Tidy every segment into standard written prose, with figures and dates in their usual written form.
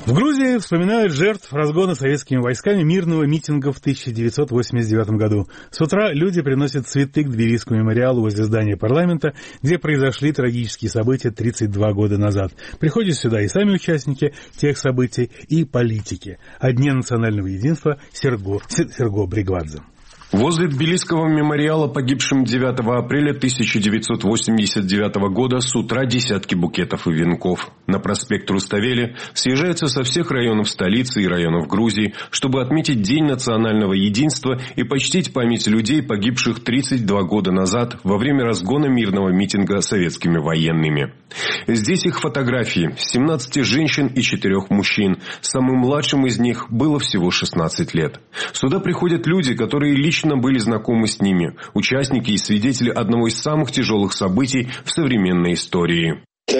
В Грузии вспоминают жертв разгона советскими войсками мирного митинга в 1989 году. С утра люди приносят цветы к Тбилисскому мемориалу возле здания парламента, где произошли трагические события 32 года назад. Приходят сюда и сами участники тех событий, и политики. О Дне национального единства Серго Бригвадзе. Возле Тбилисского мемориала погибшим 9 апреля 1989 года с утра десятки букетов и венков. На проспект Руставели съезжаются со всех районов столицы и районов Грузии, чтобы отметить День национального единства и почтить память людей, погибших 32 года назад во время разгона мирного митинга советскими военными. Здесь их фотографии – 17 женщин и 4 мужчин. Самым младшим из них было всего 16 лет. Сюда приходят люди, которые лично были знакомы с ними, участники и свидетели одного из самых тяжелых событий в современной истории.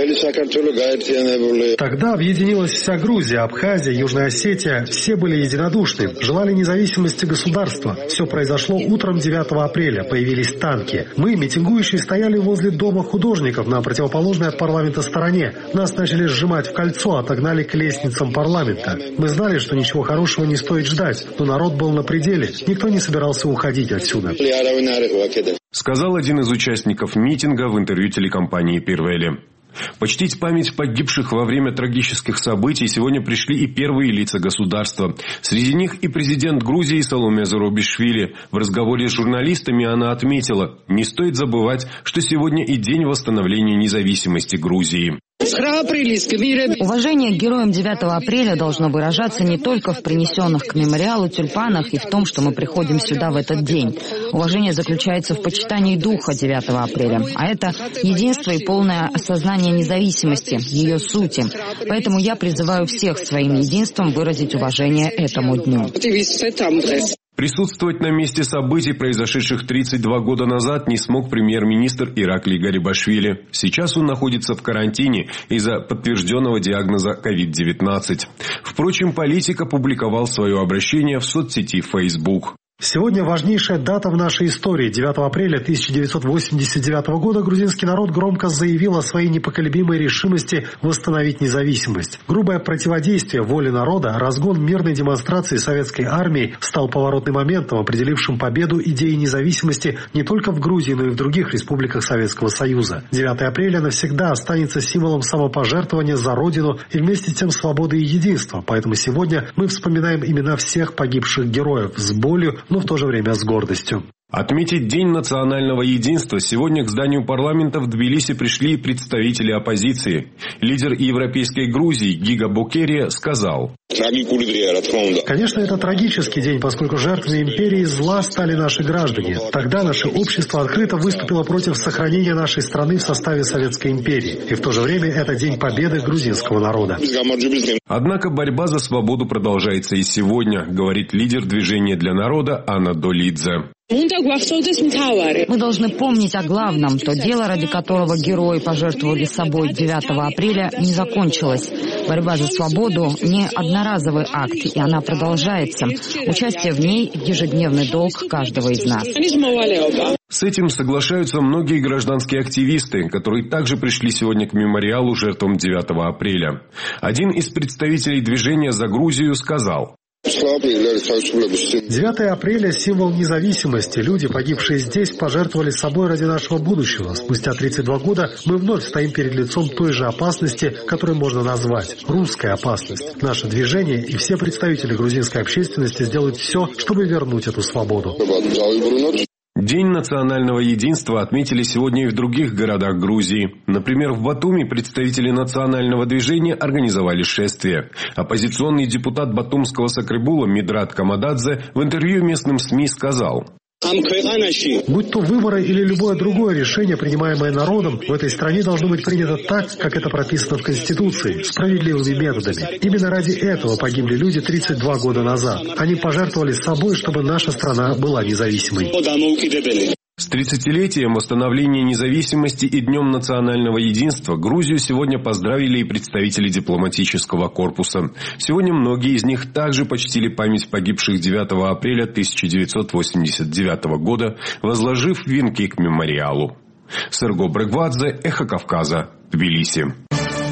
Тогда объединилась вся Грузия, Абхазия, Южная Осетия. Все были единодушны, желали независимости государства. Все произошло утром 9 апреля. Появились танки. Мы, митингующие, стояли возле дома художников на противоположной от парламента стороне. Нас начали сжимать в кольцо, отогнали к лестницам парламента. Мы знали, что ничего хорошего не стоит ждать, но народ был на пределе. Никто не собирался уходить отсюда. Сказал один из участников митинга в интервью телекомпании «Пирвели». Почтить память погибших во время трагических событий сегодня пришли и первые лица государства. Среди них и президент Грузии Саломе Зурабишвили. В разговоре с журналистами она отметила, не стоит забывать, что сегодня и день восстановления независимости Грузии. Уважение к героям 9 апреля должно выражаться не только в принесенных к мемориалу тюльпанах и в том, что мы приходим сюда в этот день. Уважение заключается в почитании духа 9 апреля, а это единство и полное осознание независимости, ее сути. Поэтому я призываю всех своим единством выразить уважение этому дню. Присутствовать на месте событий, произошедших 32 года назад, не смог премьер-министр Ираклий Гарибашвили. Сейчас он находится в карантине из-за подтвержденного диагноза COVID-19. Впрочем, политик опубликовал свое обращение в соцсети Facebook. Сегодня важнейшая дата в нашей истории. 9 апреля 1989 года грузинский народ громко заявил о своей непоколебимой решимости восстановить независимость. Грубое противодействие воле народа, разгон мирной демонстрации советской армии стал поворотным моментом, определившим победу идеи независимости не только в Грузии, но и в других республиках Советского Союза. 9 апреля навсегда останется символом самопожертвования за Родину и вместе с тем свободы и единства. Поэтому сегодня мы вспоминаем имена всех погибших героев с болью, но в то же время с гордостью. Отметить День национального единства сегодня к зданию парламента в Тбилиси пришли представители оппозиции. Лидер Европейской Грузии Гига Бокерия сказал: «Конечно, это трагический день, поскольку жертвами империи зла стали наши граждане. Тогда наше общество открыто выступило против сохранения нашей страны в составе Советской империи. И в то же время это день победы грузинского народа». Однако борьба за свободу продолжается и сегодня, говорит лидер движения для народа Анна Долидзе. Мы должны помнить о главном. То дело, ради которого герои пожертвовали собой 9 апреля, не закончилось. Борьба за свободу – не одноразовый акт, и она продолжается. Участие в ней – ежедневный долг каждого из нас. С этим соглашаются многие гражданские активисты, которые также пришли сегодня к мемориалу жертвам 9 апреля. Один из представителей движения «За Грузию» сказал: 9 апреля – символ независимости. Люди, погибшие здесь, пожертвовали собой ради нашего будущего. Спустя 32 года мы вновь стоим перед лицом той же опасности, которую можно назвать русская опасность. Наше движение и все представители грузинской общественности сделают все, чтобы вернуть эту свободу. День национального единства отметили сегодня и в других городах Грузии. Например, в Батуми представители национального движения организовали шествие. Оппозиционный депутат батумского Сакребула Мидрат Камададзе в интервью местным СМИ сказал: «Будь то выборы или любое другое решение, принимаемое народом, в этой стране должно быть принято так, как это прописано в Конституции, справедливыми методами. Именно ради этого погибли люди 32 года назад. Они пожертвовали собой, чтобы наша страна была независимой». С 30-летием восстановления независимости и Днем национального единства Грузию сегодня поздравили и представители дипломатического корпуса. Сегодня многие из них также почтили память погибших 9 апреля 1989 года, возложив венки к мемориалу. Серго Бригвадзе, Эхо Кавказа, Тбилиси.